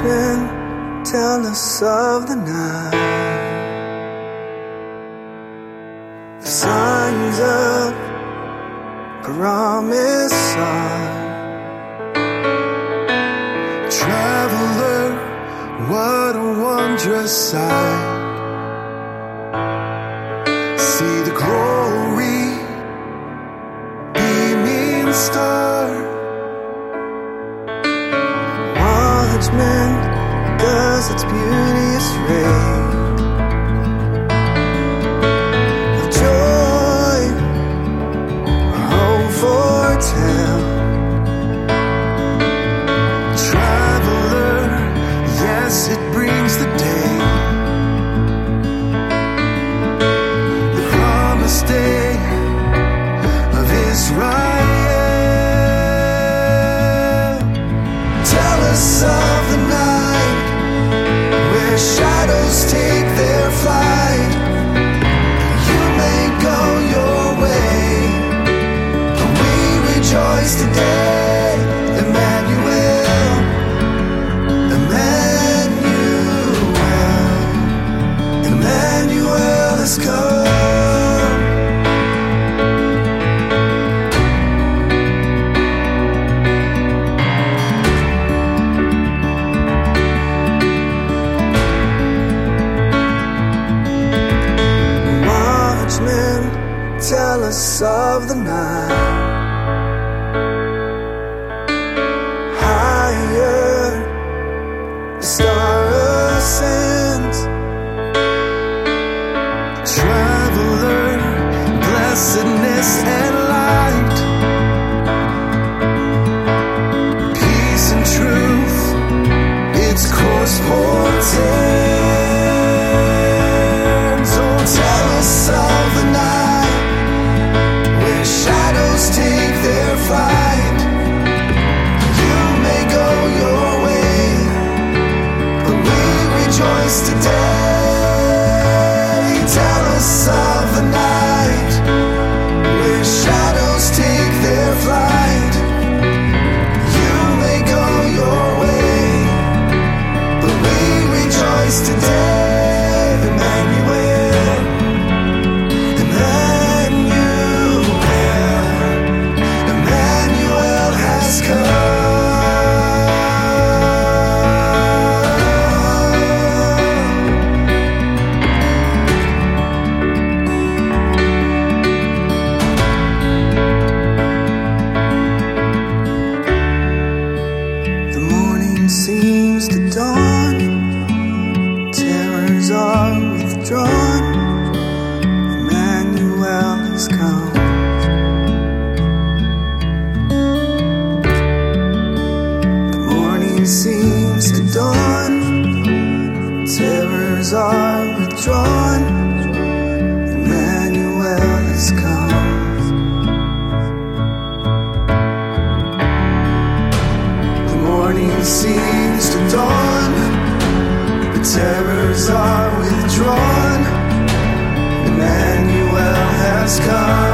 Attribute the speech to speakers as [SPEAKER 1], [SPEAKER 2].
[SPEAKER 1] watchmen tell us of the night. The signs of promise are.
[SPEAKER 2] Traveler, what a wondrous sight. See the glory, beaming star.
[SPEAKER 1] Watchmen, does its beauteous ray of joy or hope foretell.
[SPEAKER 2] Traveler, yes, it brings the day, the promised day of Israel.
[SPEAKER 1] Tell us of the night where shadows take their flight. You may go your way, but we rejoice today. Emmanuel, Emmanuel, Emmanuel has come. Tell us of the night. Higher, the star ascends.
[SPEAKER 2] Traveler, blessedness and light, peace and truth, its course portends.
[SPEAKER 1] Oh, tell us of the night where shadows take their flight. You may go your way, but we rejoice today. Tell us of the night where shadows take their flight. You may go your way, but we rejoice today. Emmanuel, Emmanuel, Emmanuel has come. The morning seems to dawn, terrors are withdrawn. Emmanuel has come. The morning seems to dawn, terrors are withdrawn. Emmanuel has come. The morning seems to dawn, the terrors are withdrawn. Emmanuel has come.